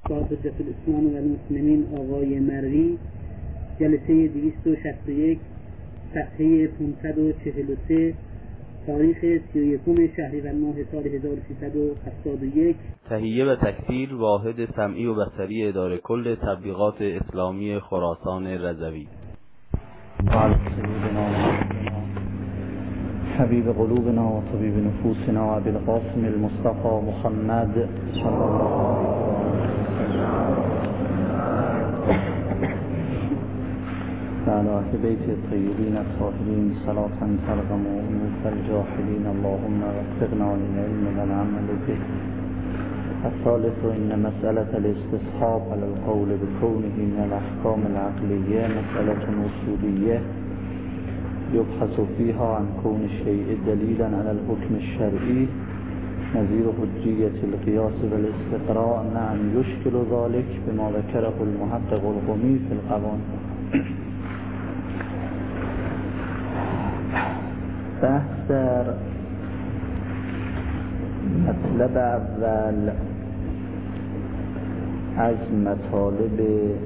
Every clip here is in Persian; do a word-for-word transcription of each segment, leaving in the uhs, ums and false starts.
صاحب حجت الاسلام و المسلمین آقای مروی، جلسه دویست و شصت و یک، صفحه پانصد و چهل و سه، تاریخ سی و یکم شهریور ماه سال هزار و سیصد و هفتاد و یک. تهیه و تکثیر واحد سمعی و بصری اداره کل تبلیغات اسلامی خراسان رضوی. حبیب قلوبنا و طبیب نفوسنا و بالقاسم المصطفى محمد صلی الله علیه و آله بیت الطیبین الطاهرین صلاة ترغم انوف الجاحدین اللهم وفقنا للعلم والعمل به. الثالث ان مسألة الاستصحاب على القول بكونه من الاحکام العقلیه مسألة اصولیه يبحث فيها عن كون الشيء دليلا على الحكم الشرعي نظير حجية القياس والاستقراء. نعم يشكل ذلك بما ذكره المحقق القمی في القوانين. بحث در مطلب اول از مطالب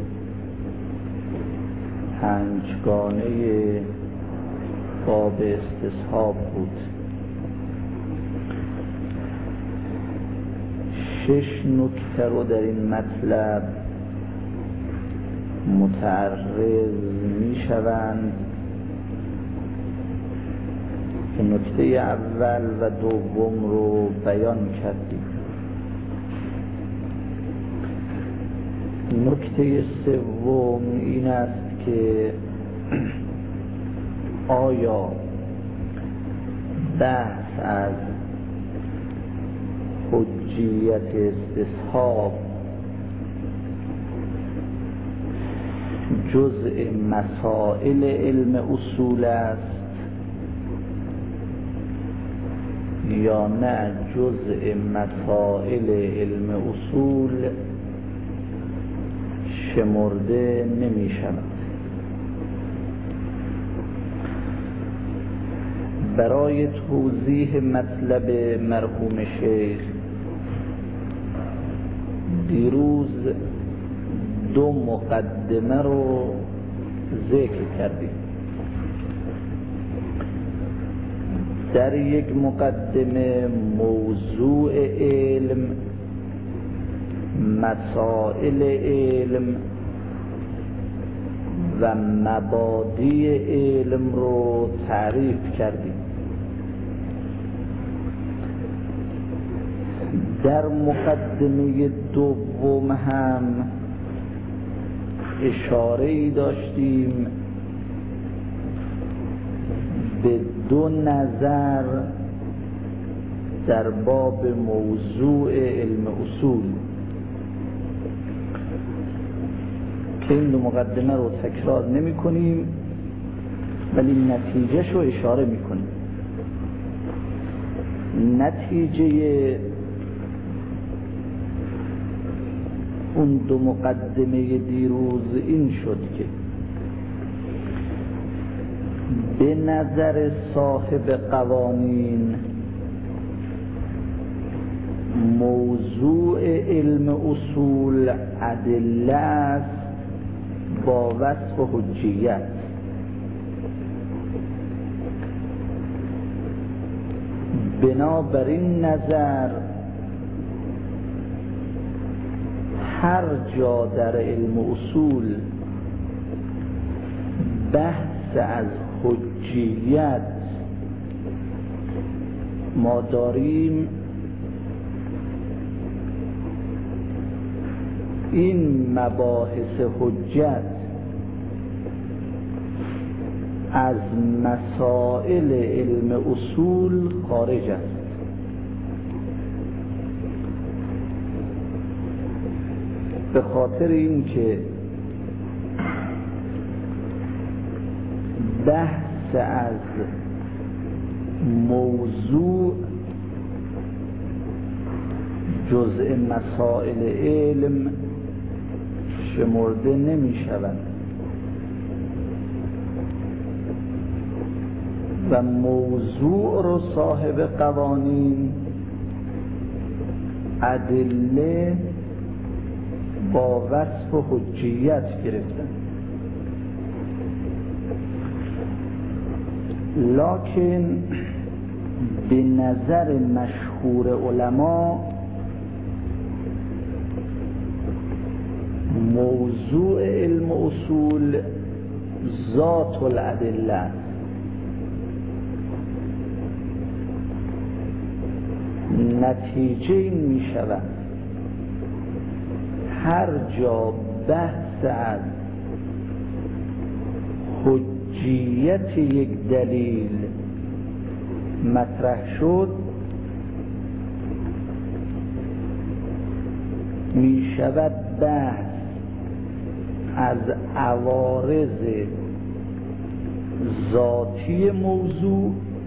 پنجگانه باب استصحاب بود. شش نکته رو در این مطلب متعرض می شوند که نکته اول و دوم رو بیان کردیم. نکته سوم این است که آیا بحث از حجیت استصحاب جزء مسائل علم اصول است یا نه جزء مسائل علم اصول شمرده نمی شود. برای توضیح مطلب مرحوم شیخ دیروز دو مقدمه رو ذکر کردیم. در یک مقدمه موضوع علم، مسائل علم و مبادی علم رو تعریف کردیم. در مقدمه دوم هم اشاره‌ای داشتیم به دو نظر در باب موضوع علم اصول که این دو مقدمه رو تکرار نمی کنیم ولی نتیجه شو اشاره می کنیم. نتیجه اون دو مقدمه دیروز این شد که به نظر صاحب قوانین موضوع علم اصول ادله است با وصف و حجیت. بنابراین نظر هر جا در علم اصول بحث از حجیت ما داریم، این مباحث حجت از مسائل علم اصول خارج است. به خاطر اینکه بحث از موضوع جزء مسائل علم شمرده نمی شود و موضوع رو صاحب قوانین ادله با وصف و حجیت گرفتن، لکن به نظر مشهور علما موضوع علم اصول ذات الادله، نتیجه این می شود هر جا بحث از حجیت یک دلیل مطرح شد می شود بحث از عوارض ذاتی موضوع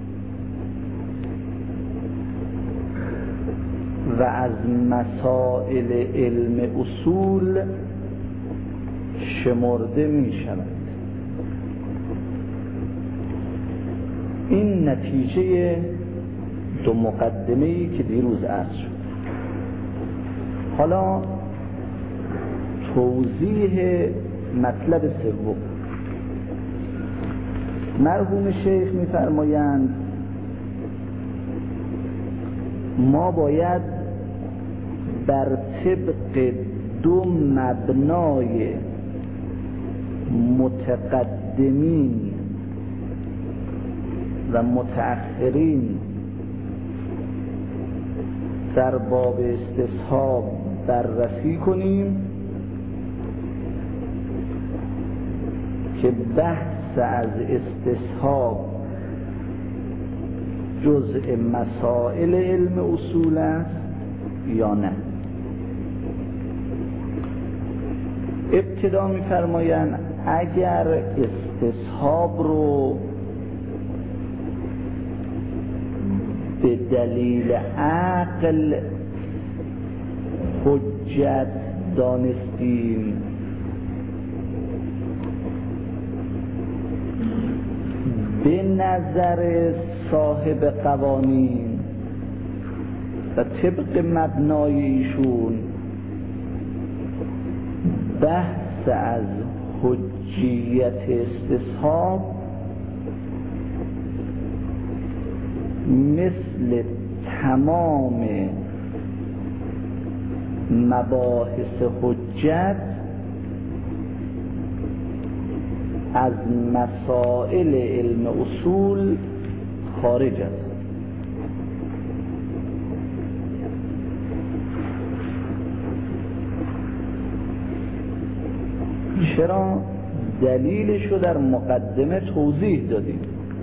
و از مسائل علم اصول شمرده می شود. این نتیجه دو مقدمه‌ای که دیروز عرض شد. حالا توضیح مطلب سوم. مرحوم شیخ می‌فرمایند ما باید بر طبق دو مبنای متقدمین و متأخرین در باب استصحاب بررسی کنیم که بحث از استصحاب جزء مسائل علم اصول است یا نه. ابتدا می‌فرمایند اگر استصحاب رو به دلیل عقل حجت دانستیم به نظر صاحب قوانین و طبق مبنای ایشون بحث از حجیت استصحاب مثل تمام مباحث حجت از مسائل علم اصول خارج است. چرا؟ دلیلش رو در مقدمه توضیح دادیم.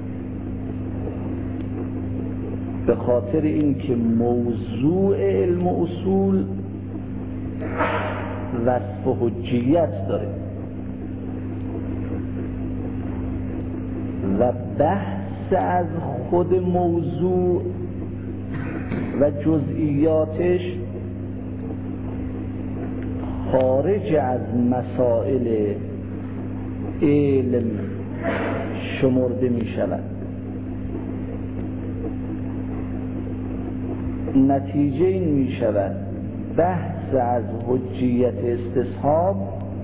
به خاطر اینکه موضوع علم اصول وصف و حجیت داره و بحث از خود موضوع و جزئیاتش خارج از مسائل علم شمرده می شود. نتیجه این می شود بحث از حجیت استصحاب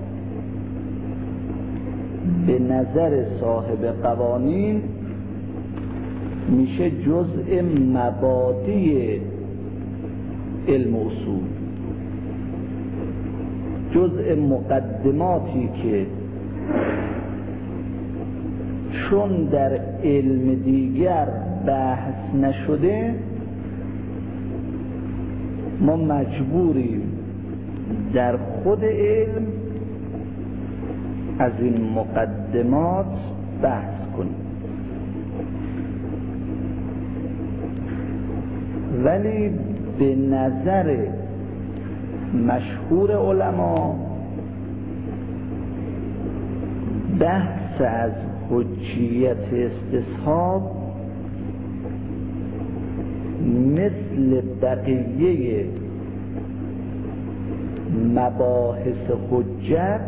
به نظر صاحب قوانین میشه جزء مبادی علم اصول، جزء مقدماتی که چون در علم دیگر بحث نشده ما مجبوریم در خود علم از این مقدمات بحث کنیم. ولی به نظر مشهور علما بحث از حجیت استصحاب مثل بقیه مباحث حجت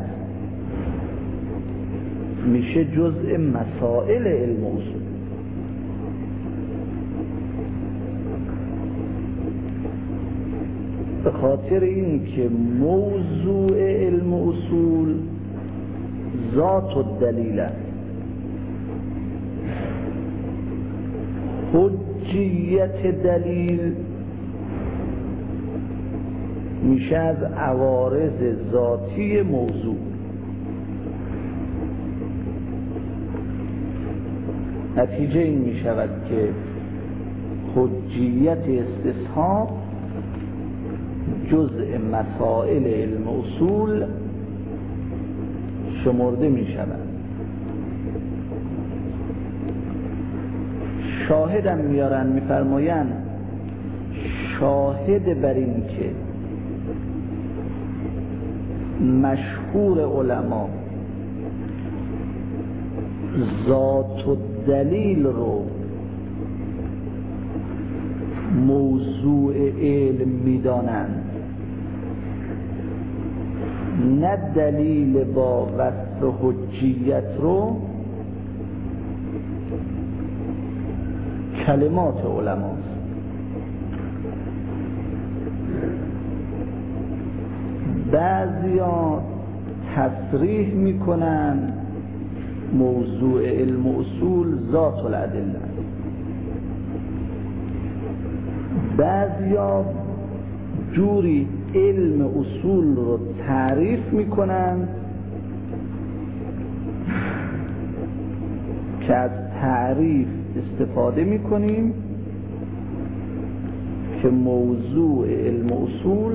میشه جزء مسائل علم اصول. به خاطر این که موضوع علم اصول ذات و دلیل است. حجیت دلیل میشه از عوارض ذاتی موضوع. نتیجه این می شود که حجیت استصحاب جزء مسائل علم اصول شمرده می شود. شاهدم میارن میفرماین شاهد بر این که مشهور علما ذات و دلیل رو موضوع علم میدانند، نه دلیل با وصف حجیت رو کلمات علماست. بعضیا تصریح میکنن موضوع علم اصول ذات الادله، بعضیا جوری علم اصول رو تعریف میکنن که از تعریف استفاده میکنیم که موضوع علم اصول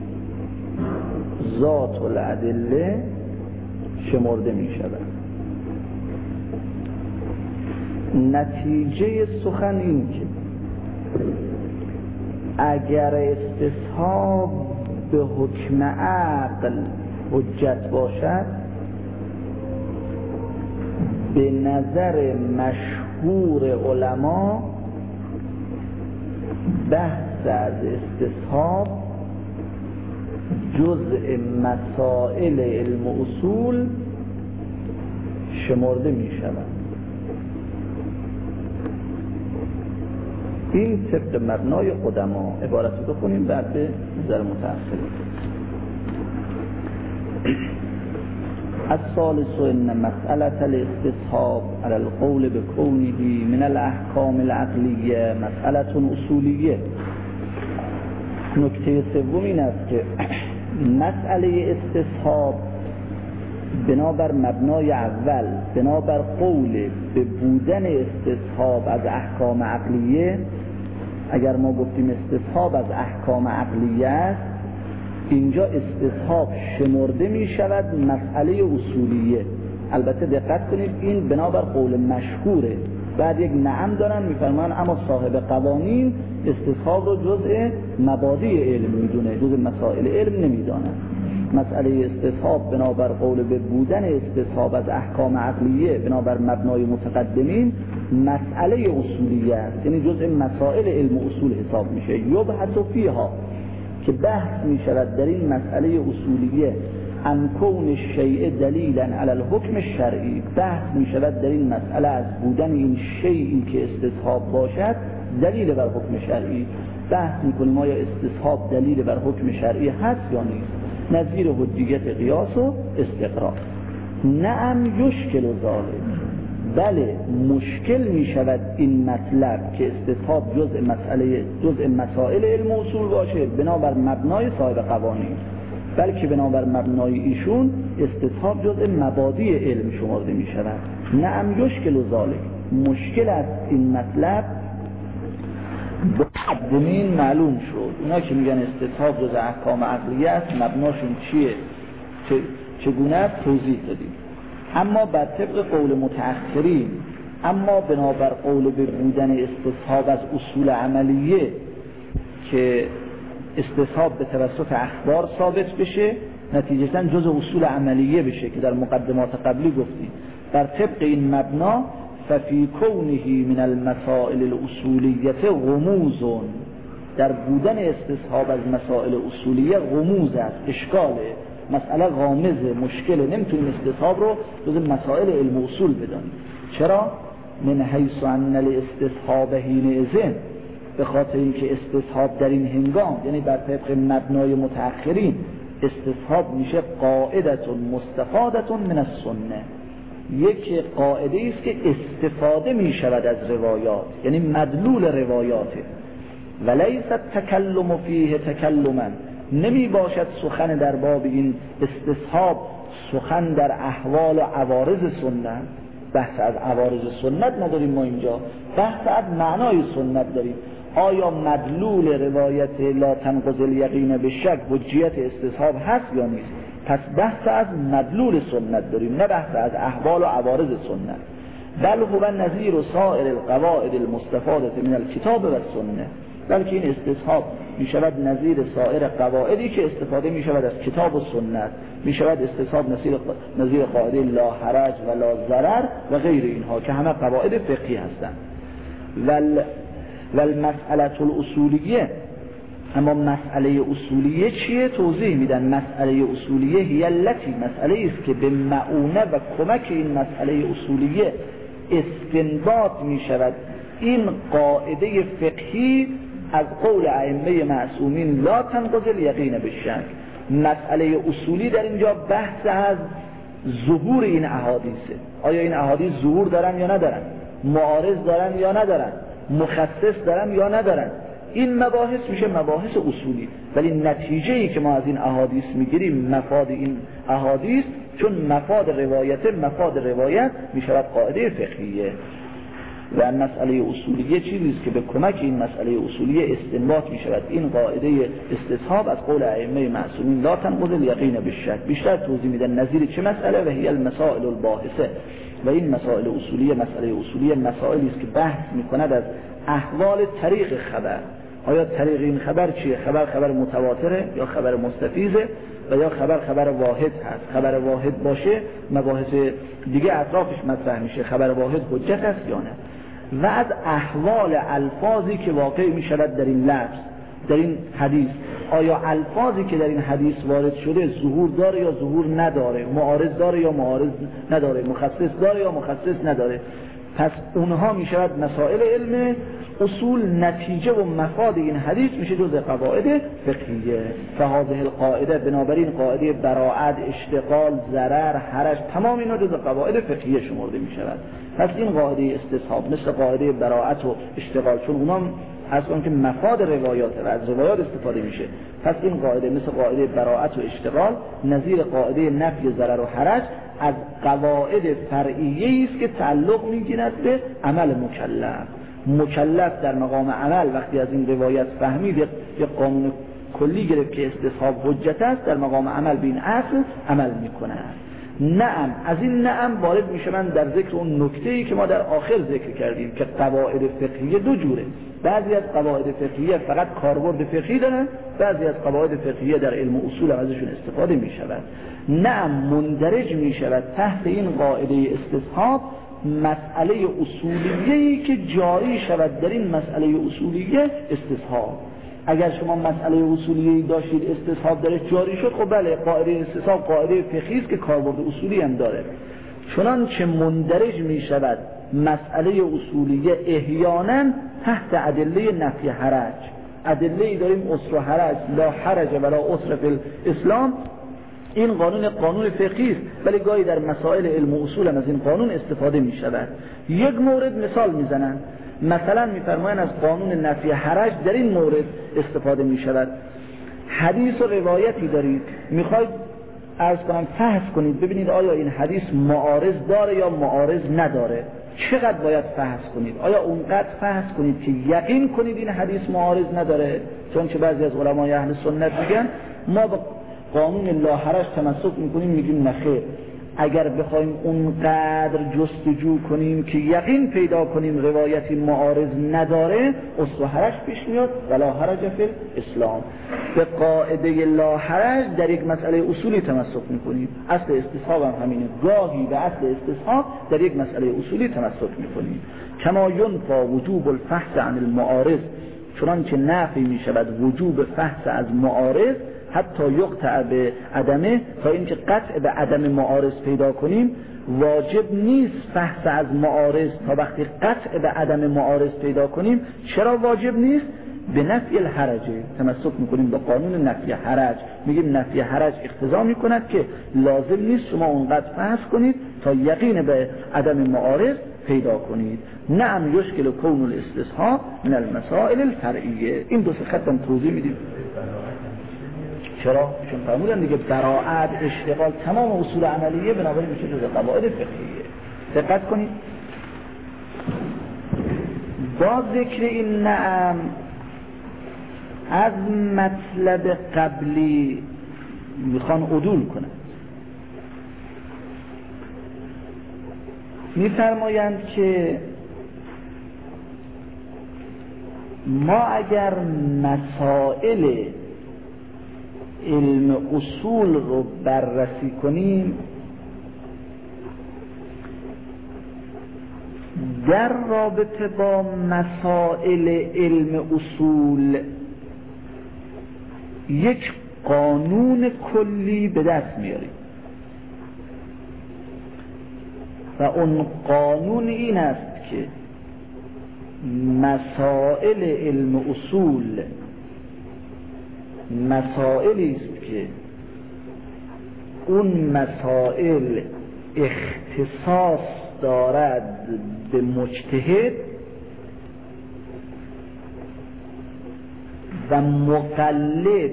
ذات الادله شمرده میشود. نتیجه سخن این که اگر استصحاب به حکم عقل حجت باشد، به نظر مشهور علما بحث از استصحاب جزء مسائل علم اصول شمرده می شود. این طبق مبنای قدما عبارت رو بخونیم بعد به نظر متأخرین. الثالث ان مسألة الاستصحاب على القول بكونه من الاحکام العقلیه مسألة اصولیه. نکته سوم این است که مسئله استصحاب بنابر مبنای اول، بنابر قول به بودن استصحاب از احکام عقلیه، اگر ما گفتیم استصحاب از احکام عقلیه است، اینجا استصحاب شمرده می شود مسئله اصولیه. البته دقت کنید این بنابر قول مشهوره. بعد یک نعم دارن میفرمان اما صاحب قوانین استصحاب رو جزء مبادی علم میدونه، جزء مسائل علم نمیدانه. مسئله استصحاب بنابر قول به بودن استصحاب از احکام عقلیه بنابر مبنای متقدمین مسئله اصولیه است، یعنی جزء مسائل علم اصول حساب میشه. یبحث فیها که بحث میشود در این مسئله اصولیه ان کون الشیء دلیلا علی الحکم الشرعی، بحث میشود در این مسئله از بودن این شیئی که استصحاب باشد دلیل بر حکم شرعی. بحث میکنیم آیا استصحاب دلیل بر حکم شرعی هست یا نیست، نظیر حجیت قیاس و استقراء. نعم یشکل و ذالک، بله مشکل می شود این مطلب که استصحاب جزء مسئله جزء مسائل علم اصول باشه بنابر مبنای صاحب قوانین، بلکه بنابر مبنای ایشون استصحاب جزء مبادی علم شمرده می شود. نعم یشکل و ذالک، مشکل است این مطلب مقدمین معلوم شد. اونا که میگن استصحاب جزء احکام عقلیه است مبناشون چیه چگونه توضیح دادیم. اما بر طبق قول متأخرین، اما بنابر قول به بودن استصحاب از اصول عملیه که استصحاب به توسط اخبار ثابت بشه، نتیجتاً جز اصول عملیه بشه که در مقدمات قبلی گفتیم. بر طبق این مبنا ففی کونه من المسائل الاصولیه غموز، در بودن استصحاب از مسائل اصولیه غموز است، اشکاله، مسئله غامضه، مشکله، نمیتونیم استصحاب رو جز مسائل علم اصول بدانیم. چرا؟ من حیث ان الاستصحاب حینئذ، به خاطر اینکه استصحاب در این هنگام، یعنی بر طبق مبنای متأخرین، استصحاب میشه قاعدتون مستفادتون من السنه، یک قاعده است که استفاده میشود از روایات، یعنی مدلول روایاته. ولیس تکلم فیه تکلما، نمی باشد سخن در باب این استصحاب سخن در احوال و عوارض سنت. بحث از عوارض سنت نداریم ما اینجا، بحث از معنای سنت داریم. آیا مدلول روایت لا تنقض الیقین بالشک حجیت استصحاب هست یا نیست؟ پس بحث از مدلول سنت داریم، نه بحث از احوال و عوارض سنت. بل هو نظیر سائر القواعد المستفاده من الکتاب و السنه، بلکه این استصحاب می شود نظیر سایر قواعدی که استفاده می شود از کتاب و سنت، می شود استصحاب نظیر نظیر قاعده لا حرج و لا ضرر و غیر اینها که همه قواعد فقهی هستند. ول والمسأله الاصولیه، اما مسئله اصولیه چیه؟ توضیح میدن. مسئله اصولیه هی التی، مسئله است که به معونه و کمک این مسئله اصولیه استنباط می شود این قاعده فقهی از قول ائمه معصومین لا تنقض الیقین بالشک. مسئله اصولی در اینجا بحث از ظهور این احادیثه. آیا این احادیث ظهور دارن یا ندارن؟ معارض دارن یا ندارن؟ مخصص دارن یا ندارن؟ این مباحث میشه مباحث اصولی. ولی نتیجه ای که ما از این احادیث میگیریم، مفاد این احادیث، چون مفاد روایت مفاد روایت میشود قاعده فقهیه. و مسئله اصولیه چیزی است که به کمک این مسئله اصولیه استنباط می شود این قاعده استصحاب از قول ائمه معصومین لا تنقض الیقین بالشک. بیشتر توضیح میدن نظیر چه مسئله و هی المسائل الباحثه. و این مسائل اصولیه، مسئله اصولیه مسائلی است که بحث می کند از احوال طریق خبر. آیا طریق این خبر چیه؟ خبر خبر متواتره یا خبر مستفیضه و یا خبر خبر واحد هست؟ خبر واحد باشه مباحث دیگه اطرافش مطرح میشه، خبر واحد حجت است یا نه. و از احوال الفاظی که واقع می شود در این لفظ، در این حدیث، آیا الفاظی که در این حدیث وارد شده ظهور داره یا ظهور نداره، معارض داره یا معارض نداره، مخصص داره یا مخصص نداره. پس اونها می شود مسائل علم اصول. نتیجه و مفاد این حدیث میشه جز قواعد فقهیه. فهذه القاعده، بنابراین قاعده براءت، اشتغال، ضرر، حرج، تمام اینا جز قواعد فقهیه شمرده می شود. پس این قاعده استصحاب مثل قاعده براءت و اشتغال، چون اونها اصلا که مفاد روایات و از روایات استفاده میشه، پس این قاعده مثل قاعده براءت و اشتغال نظیر قاعده نفی ضرر و حرج از قواعد فرعیه است که تعلق میگیرد به عمل مکلف. مکلف در مقام عمل وقتی از این روایت فهمید یک قانون کلی گرفت که استصحاب حجت است، در مقام عمل به این اصل عمل میکنه. نعم، از این نعم وارد میشوند در ذکر اون نکته‌ای که ما در آخر ذکر کردیم که قواعد فقهیه دو جوره. بعضی از قواعد فقهیه فقط کاربرد فقهی دارن، بعضی از قواعد فقهیه در علم اصول ازشون استفاده میشود. نعم، مندرج میشود تحت این قاعده استصحاب مسئله اصولیه‌ای که جاری شود در این مسئله اصولیه استصحاب. اگر شما مسئله اصولیه‌ای داشتید استصحاب درش جاری شد، خب بله، قاعده استصحاب قاعده فقهی است که کاربرد اصولی هم داره. چنانچه مندرج می شود مسئله اصولیه احیانا تحت ادله نفی حرج. ادله‌ای داریم اسر و حرج، لا حرج ولا اسر فی الاسلام. این قانون قانون فقهی است، ولی گاهی در مسائل علم و اصول هم از این قانون استفاده می شود. یک مورد مثال میزنن، مثلا میفرمایند از قانون نفی حرج در این مورد استفاده می شود. حدیث و روایتی دارید، میخواید عرض کنم فحص کنید ببینید آیا این حدیث معارض داره یا معارض نداره. چقدر باید فحص کنید؟ آیا اونقدر فحص کنید که یقین کنید این حدیث معارض نداره؟ چون که بعضی از علمای اهل سنت میگن ما با قانون لا حرج تمسک میکنیم، میگیم نخیر. اگر بخوایم اونقدر جستجو کنیم که یقین پیدا کنیم روایتی معارض نداره، اصل حرج پیش میاد ولا حرج فی الاسلام. به قاعده لا حرج در یک مسئله اصولی تمسک میکنیم. اصل استصحاب هم همینه، گاهی به اصل استصحاب در یک مسئله اصولی تمسک میکنیم. کما ینفی وجوب الفحص عن المعارض، چنانچه نفی میشود وجوب فحص از معارض حتی یقطع به عدمه، تا اینکه قطع به عدم معارض پیدا کنیم. واجب نیست فحص از معارض تا وقتی قطع به عدم معارض پیدا کنیم. چرا واجب نیست؟ به نفی الحرجه، تمسک میکنیم به قانون نفی حرج. میگیم نفی حرج اقتضا میکند که لازم نیست شما اونقدر فحص کنید تا یقین به عدم معارض پیدا کنید. نعم یشکل کون الاستصحاب من المسائل الفرعیه. این دو سه خطم توضیح میدیم. چرا؟ چون فرمودن دیگه براءت، اشتغال، تمام اصول عملیه بنابراین میشه جزء قواعد فقهیه. دقت کنید. با ذکر این نعم از مطلب قبلی میخوان عدول کنند. میفرمایند که ما اگر مسائل علم اصول رو بررسی کنیم، در رابطه با مسائل علم اصول یک قانون کلی به دست میاریم و اون قانون این است که مسائل علم اصول مسائلی است که اون مسائل اختصاص دارد به مجتهد و مقلد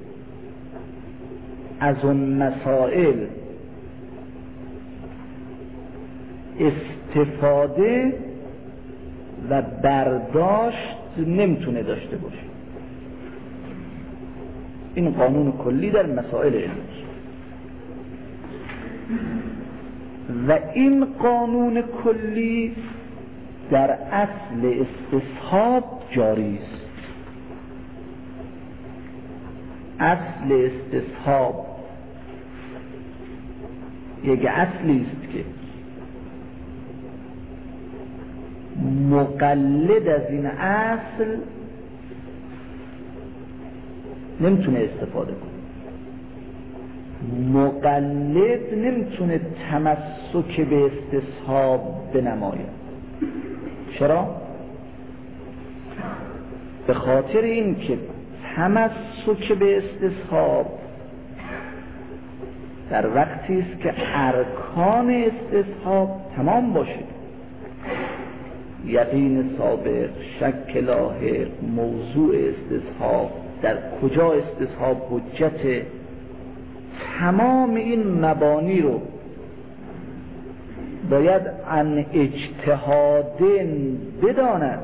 از اون مسائل استفاده و برداشت نمیتونه داشته باشه. این قانون کلی در مسائل علم و این قانون کلی در اصل استصحاب جاری است. اصل استصحاب یک اصلی است که مقلد از این اصل نمیتونه استفاده کنه. مقلد نمیتونه تمسک به استصحاب بنماید. چرا؟ به خاطر این که تمسک به استصحاب در وقتی است که ارکان استصحاب تمام باشه، یقین سابق، شک لاحق، موضوع استصحاب، در کجا استصحاب حجت، تمام این مبانی رو باید عن اجتهادن بداند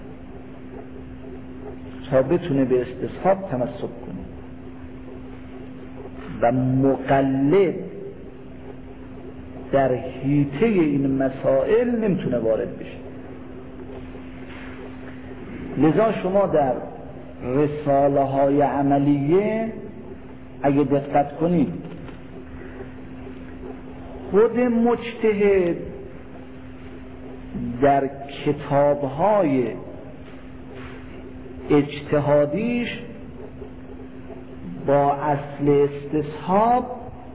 تا بتونه به استصحاب تمسک کنه و مقلد در حیطه این مسائل نمیتونه وارد بشه. لذا شما در رساله های عملیه اگه دقت کنید خود مجتهد در کتاب‌های اجتهادیش با اصل استصحاب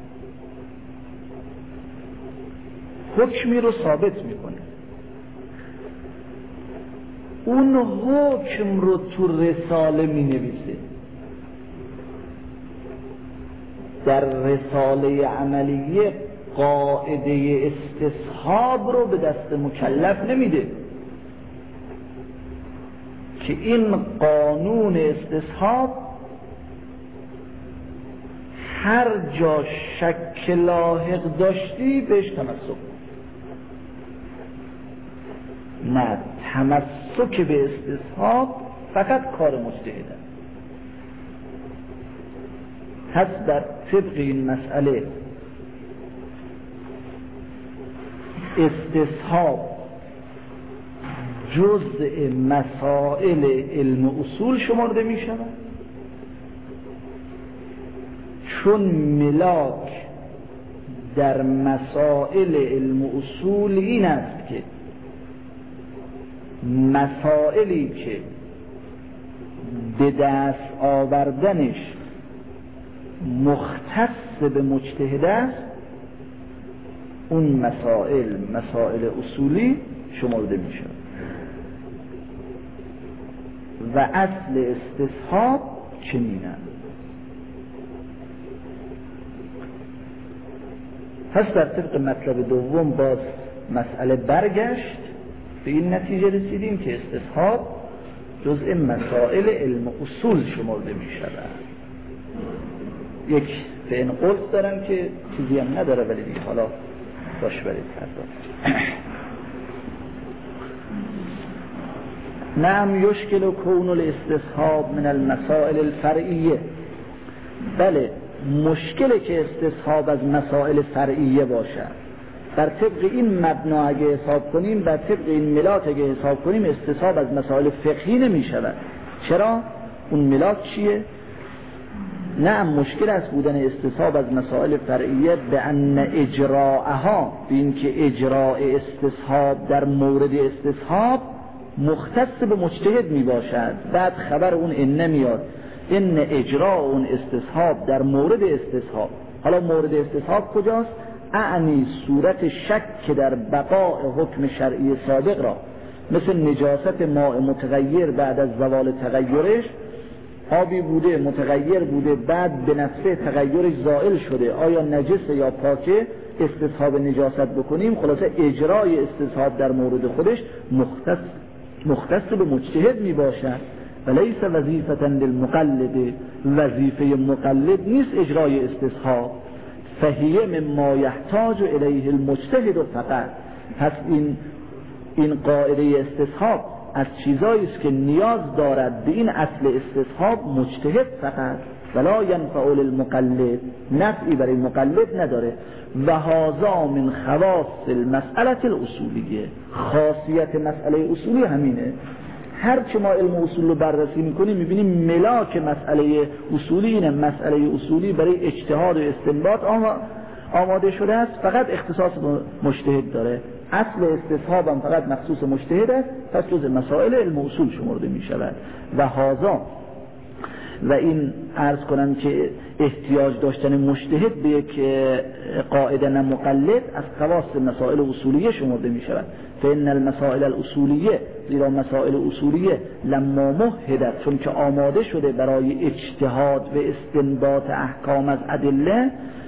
حکمی رو ثابت میکنه. اون حکم رو تو رساله می نویسه. در رساله عملیه قاعده استصحاب رو به دست مکلف نمیده که این قانون استصحاب هر جا شک لاحق داشتی بهش تمسک کن. نه، تمسک به استصحاب فقط کار مجتهده. پس در طبق این مسئله استصحاب جزء مسائل علم اصول شمرده می شود، چون ملاک در مسائل علم اصول این است که مسائلی که به دست آوردنش مختص به مجتهد است، اون مسائل مسائل اصولی شمرده می شود و اصل استصحاب چنین است. پس در طبق مطلب دوم باز مسئله برگشت، به این نتیجه رسیدیم که استصحاب جزء مسائل علم اصول شمرده می شود. یک فعن قلت دارم که چیزی هم نداره ولی دیگه حالا باش برید پرداخت. نعم یشکل کون الاستصحاب من المسائل الفرعیه. بله مشکله که استصحاب از مسائل فرعیه باشد. بر طبق این مبنا اگه حساب کنیم، بر طبق این ملاک اگه حساب کنیم، استصحاب از مسائل فقهی نمی شود. چرا؟ اون ملاک چیه؟ نعم مشکل است بودن استصحاب از مسائل فرعیه به ان اجراءها، به این که اجراء استصحاب در مورد استصحاب مختص به مجتهد می باشد. بعد خبر اون این نمیاد، این اجراء اون استصحاب در مورد استصحاب. حالا مورد استصحاب کجاست؟ اعنی صورت شک که در بقاء حکم شرعی سابق را، مثل نجاست ماء متغیر بعد از زوال تغیرش، آبی بوده متغیر بوده بعد به نفسه تغیرش زائل شده، آیا نجسه یا پاکه، استصحاب نجاست بکنیم. خلاصه اجرای استصحاب در مورد خودش مختص مختص به مجتهد می باشد و لیس وظیفة للمقلد، وظیفه مقلد نیست اجرای استصحاب. فهیه مما یحتاج الیه المجتهد فقط. پس این این قاعده استصحاب از چیزایی است که نیاز دارد به این اصل استصحاب مجتهد فقط، ولا ینفع للمقلد، نفعی برای مقلد نداره. و هذا من خواص المسئله الاصولیه. خاصیت مسئله اصولی همینه. هر چه ما علم اصول رو بررسی میکنیم میبینیم ملاک مسئله اصولی اینه. مسئله اصولی برای اجتهاد و استنباط آماده شده است، فقط اختصاص مجتهد داره. اصل استصحاب هم فقط مخصوص مجتهد است، پس جز مسائل علم اصول شمرده می شود. و هذا، و این عرض کنم که احتیاج داشتن مجتهد به یک قاعده نه مقلد از خواص مسائل اصولیه شمرده می شود. فإن المسائل الاصولیه، زیرا مسائل اصولیه لما مهدت، چون که آماده شده برای اجتهاد و استنباط احکام از ادله،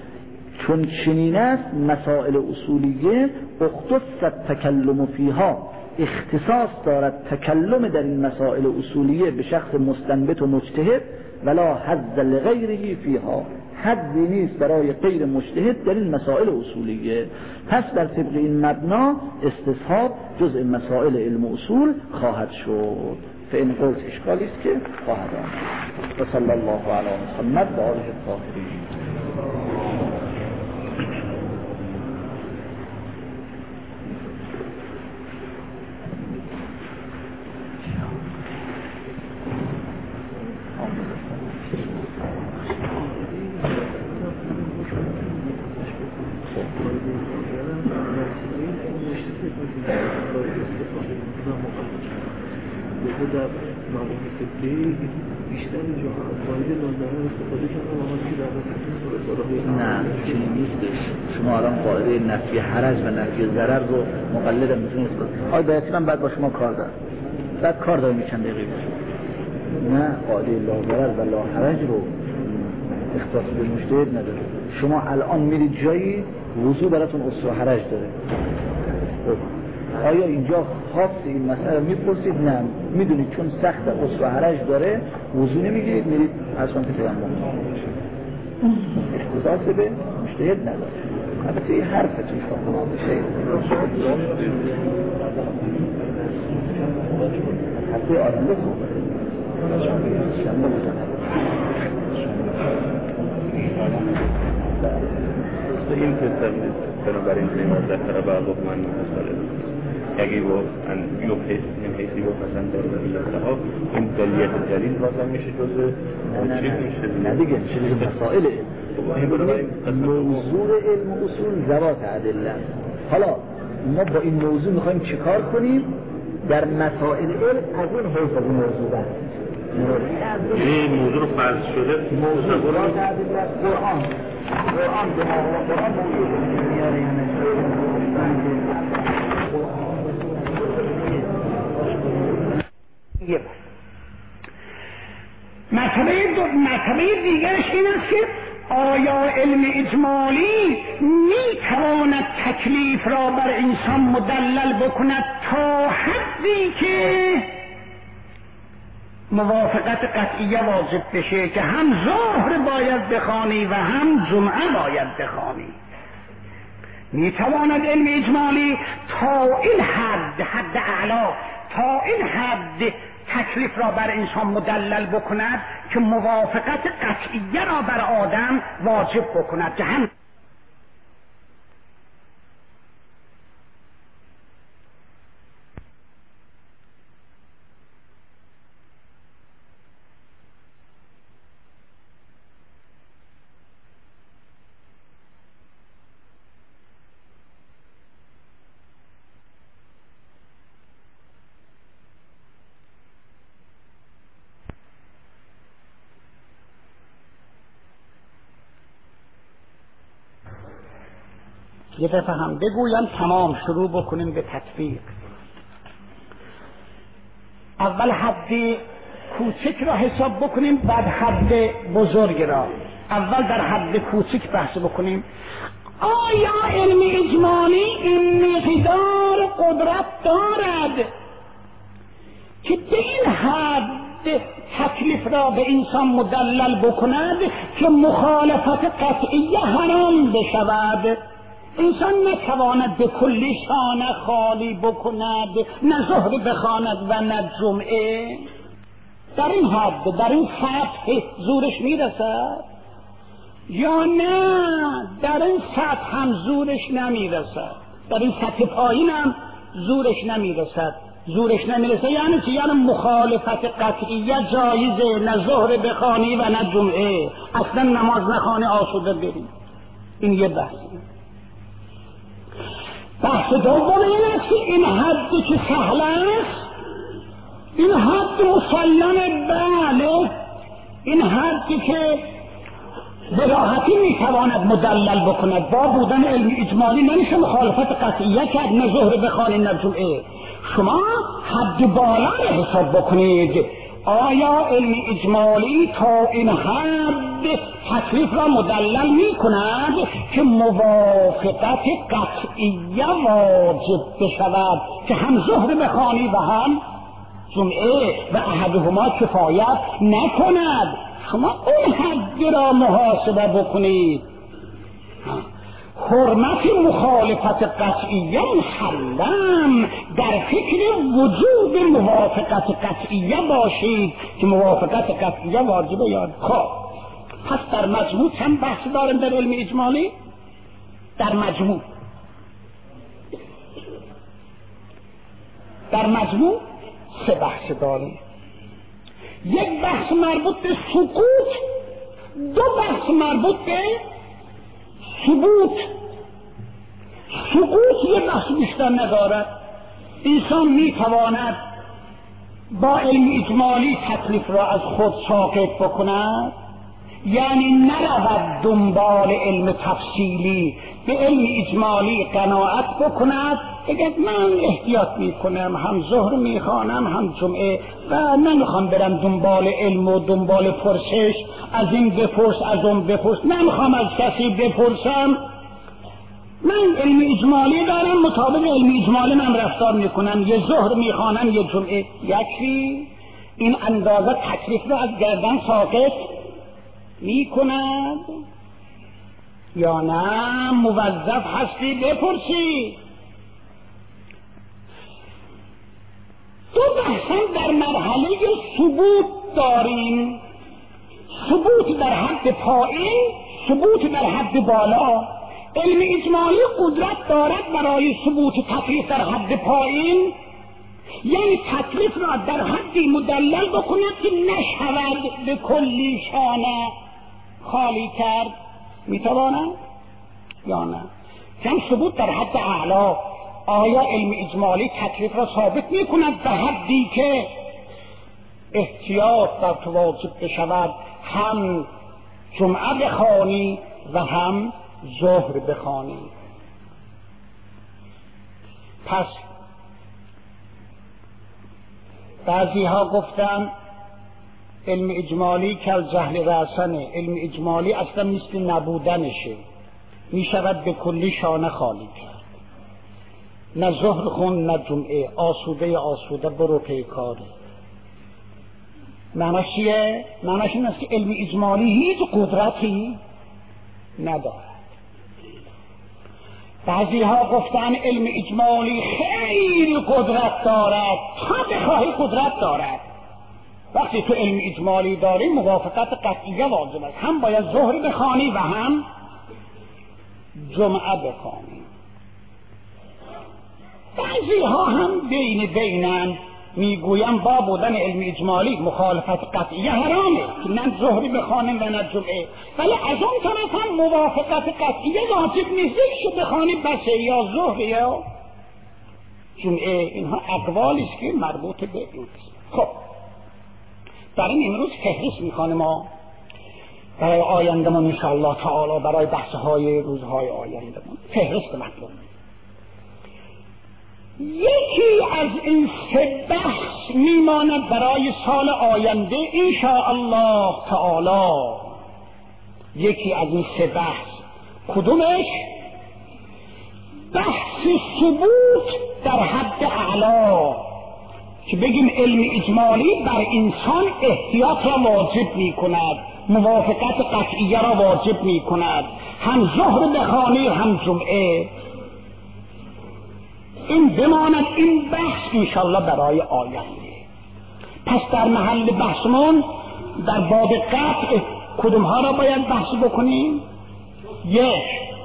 چون چنین است مسائل اصولیه اختصت تکلم فیها، اختصاص دارد تکلم در این مسائل اصولیه به شخص مستنبط و مجتهد، ولا حظ لغیره فیها، حظی نیست برای غیر مجتهد در این مسائل اصولیه. پس در طبق این مبنا استصحاب جزء مسائل علم اصول خواهد شد. فإن قلت اشکالی است که خواهد آمد. و صلی الله علی محمد و آله الطاهرین. در مباحث فقهی بیشتر اینجا قاعده نازنین استفاده کردن آمد که در نه چنین نیستش. شما الان قاعده نفی حرج و نفی ضرر رو مقلدم میتونید کنید. آقای بیاتی من بعد با شما کار دارم، بعد کار دارم چند دقیقه باشه. نه قاعده لا ضرر و لا حرج رو اختصاص به مجتهد نداره. شما الان میرید جایی وضو براتون اصل و حرج داره، آیا اینجا خاص این مسئله میپرسید؟ نه، میدونید چون سخت اصل و حرج داره وضو نمیگیرید، میرید از اون تیمم اختصاص به مجتهد نداره. البته این حرف توی شما بشه حتی آرنده خوبه شنبه بزنه این که بنابراین قیمت ذکر بعض من مسئله اگه با ان یو حیث این حیثی با مثلا در ملتها این دلیت دلیل بازم میشه جزء چیز میشه؟ نه دیگه میشه دیگه مسائل موضوع علم اصول ذوات ادله. حالا ما با این موضوع میخوایم چیکار کنیم؟ در مسائل علم از این حیث از این موضوع بحث این موضوع رو فرض شده موضوع را کردید در قرآن قرآن به ما قرآن موضوع میاره یه بس مرتبه دو مرتبه دیگرش این است که آیا علم اجمالی میتواند تکلیف را بر انسان مدلل بکند تا حدی که موافقت قطعیه واجب بشه که هم ظهر باید بخوانی و هم جمعه باید بخوانی؟ میتواند علم اجمالی تا این حد حد اعلا تا این حد تکلیف را بر انسان مدلل بکند که موافقت قطعیه را بر آدم واجب بکند که هم یه دفعه هم بگویم تمام شروع بکنیم به تطبیق. اول حد کوچک را حساب بکنیم بعد حد بزرگ را. اول در حد کوچک بحث بکنیم. آیا علم اجمالی این مقدار قدرت دارد که به این حد تکلیف را به انسان مدلل بکند که مخالفت قطعیه حرام بشود؟ انسان نتواند به کلی شانه خالی بکند، نه ظهر بخواند و نه جمعه. در این حد در این سطح زورش میرسد یا نه در این سطح هم زورش نمیرسد؟ در این سطح پایین هم زورش نمیرسد. زورش نمیرسه یعنی چی؟ یعنی مخالفت قطعیه جایزه، نه ظهر بخوانی و نه جمعه، اصلا نماز نخوانی آسوده بری. این یه بحث. بحث دوم این است که این حدی که سهل است، این حد مسلم، بله این حدی که به راحتی میتواند مدلل بکند. با بودن علم اجمالی نمیشه مخالفت قطعیه کرد، نه ظهر بخوانی نه جمعه. شما حد بالا رو حساب بکنید. آیا علم اجمالی تا این حد تکلیف را مدلل می کند که موافقت قطعیه واجب بشود که هم ظهر بخوانی و هم جمعه و احدهما کفایت نکند؟ شما اون حد را محاسبه بکنید. حرمت مخالفت قطعیه مسلم، در فکر وجود موافقت قطعیه باشید که موافقت قطعیه واجبه یا خب. پس در مجموع چند بحث داریم در علم اجمالی؟ در مجموع در مجموع سه بحث داریم. یک بحث مربوط به سقوط، دو بحث مربوط به ثبوت. سقوط یه بحث بیشتر ندارد. انسان میتواند با علم اجمالی تکلیف را از خود ساقط بکند، یعنی نرود دنبال علم تفصیلی، به علم اجمالی قناعت بکند، بگه من احتیاط میکنم، هم ظهر میخوانم هم جمعه و نمیخوام برم دنبال علم و دنبال پرسش، از این بپرس از اون بپرس، نمیخوام از کسی بپرسم، من علم اجمالی دارم، مطابق علم اجمالی من رفتار میکنم، یه ظهر میخوانم یه جمعه. یکی این اندازه تکلیف را از گردن ساقط میکند یا نه موظف هستی بپرسی؟ دو بحثم در مرحله ثبوت داریم. ثبوت در حد پایین، ثبوت در حد بالا. علم اجمالی قدرت دارد برای ثبوت تکلیف در حد پایین، یعنی تکلیف را در حدی مدلل بکند که نشود به کلی شانه خالی کرد. میتواند یا نه؟ چون ثبوت در حد اعلا. آیا علم اجمالی تکلیف را ثابت میکند به حدی که احتیاط در تو واجب بشود هم جمعه بخوانی و هم ظهر بخوانی. پس بعضی ها گفتن علم اجمالی کل جهل رأسنه، علم اجمالی اصلا مثل نبودنشه، می شود به کلی شانه خالی کرد، نه ظهر خون نه جمعه، آسوده آسوده برو پیکاره. معناش چیه؟ معناش این است که علم اجمالی هیچ قدرتی ندارد. بعضی ها گفتن علم اجمالی خیلی قدرت دارد، تا بخواهی قدرت دارد. وقتی تو علم اجمالی داری موافقت قطعیه واجب است، هم باید ظهر بخوانی و هم جمعه بخوانی. بعضی ها هم بین بینن، میگویم با بودن علم اجمالی مخالفت قطعیه حرامه که نه ظهری بخوانیم و نه جمعه، ولی از اون طرف هم موافقت قطعیه واجب نیست، یکیشو بخوانیم بسه، یا ظهر یا جمعه. اینها اقوالی است که مربوط به این است. خب در این امروز فهرست میخوانیم ما برای آیندمون انشاءالله تعالی، برای بحث‌های روزهای آیندمون فهرست مطلوب. یکی از این سه بحث میماند برای سال آینده انشاءالله تعالی. یکی از این سه بحث کدومش؟ بحث ثبوت در حد اعلا، که بگیم علم اجمالی بر انسان احتیاط را واجب می کند، موافقت قطعیه را واجب می کند، هم ظهر بخوانی هم جمعه. این بماند این بحث انشالله برای آینده. پس در محل بحثمون در باب قطع کدوم ها را باید بحث بکنیم؟ یک،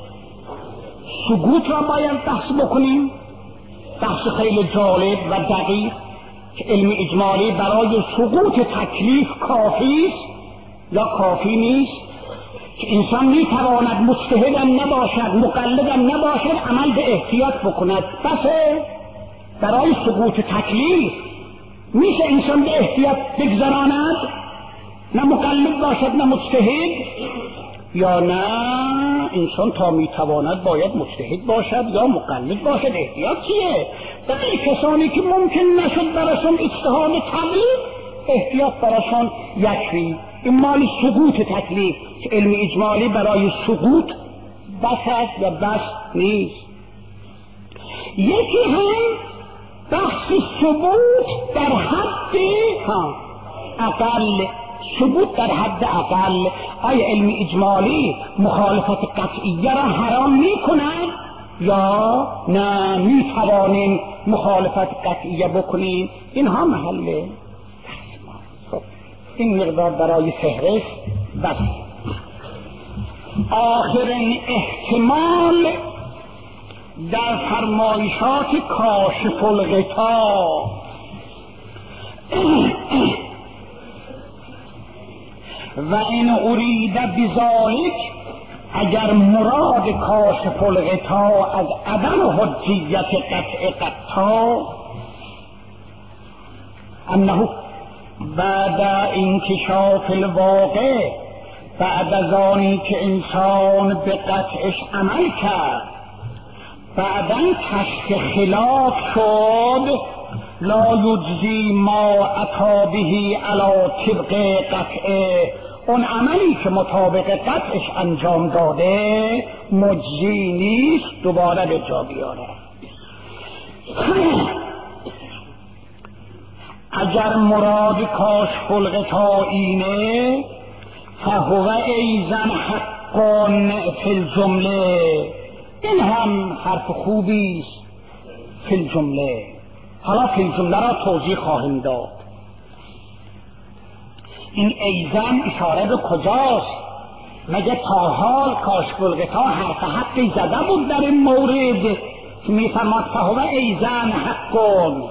سقوط را باید بحث بکنیم، بحث خیلی جالب و دقیق که علم اجمالی برای سقوط تکلیف کافی است یا کافی نیست، که انسان میتواند مجتهدم نباشد مقلدم نباشد عمل به احتیاط بکند. پس برای سقوط تکلیف میشه انسان به احتیاط بگذراند، نه مقلد باشد نه مجتهد، یا نه انسان تا میتواند باید مجتهد باشد یا مقلد باشد. احتیاط چیه؟ برای کسانی که ممکن نشد براشون اجتهاد تقلید، احتیاط براشون یکفی. این مال سقوط تکلیف که علم اجمالی برای سقوط بس است و بس نیست. یکی هم بحث ثبوت در حد ها اقل، ثبوت در حد اقل. آیا علم اجمالی مخالفت قطعیه را حرام می کند یا نه می توانیم مخالفت قطعیه بکنیم؟ اینها محل. خب این مقدار برای فهرست. بس آخرین احتمال در فرمایشات کاشف الغطا. و این ارید بذالک، اگر مراد کاشف الغطا از عدم حجیت قطع قطع انه بعد انکشاف الواقع، بعد از آنی که انسان به قطعش عمل کرد بعداً کشف خلاف شد، لا یجزی ما اتی به علی طبق قطعه، اون عملی که مطابق قطعش انجام داده مجزی نیست، دوباره به جا بیاره. اگر مراد کاشف الغطا اینه فهو ایزن حقان فی الجمله، این هم حرف خوبی است فی الجمله. حالا فی الجمله را توضیح خواهیم داد. این ایزن اشاره به کجاست؟ مگه تا حال کاشف الغطا حرف حقی زده بود در این مورد که میفرماد فهو ایزن حقان؟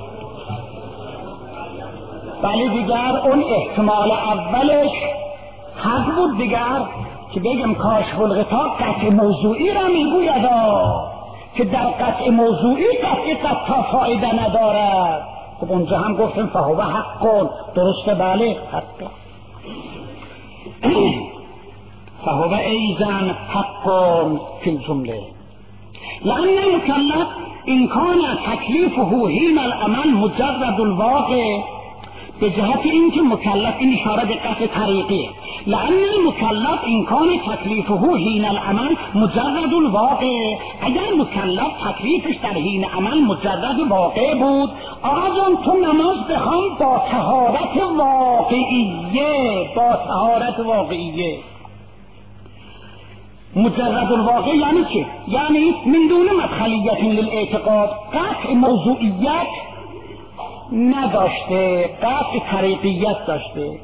ولی دیگر اون احتمال اولش حق بود دیگر، که بگم کاشف الغطا قطع موضوعی را میگوید که در قطع موضوعی قطع قطع فایده ندارد، خب اونجا هم گفتیم فهو حق، درسته بله حق. فهو ایزن حق فی الجمله لأن المكلف إن كان تكليفه حين العمل مجرد الواقع، به جهت اینکه مکلف، این اشاره به قطع طریقیه، لأن المكلف إن كان تكليفه حين العمل مجرد الواقع، اگر مکلف تکلیفش در حین عمل مجرد واقع بود، آزان تو نماز بخوان با طهارت واقعیه، با طهارت واقعیه. مجرد الواقع یعنی چه؟ یعنی من دون مدخلیت للاعتقاد، قطع موضوعیت نداشته، قطع طریقیت داشته.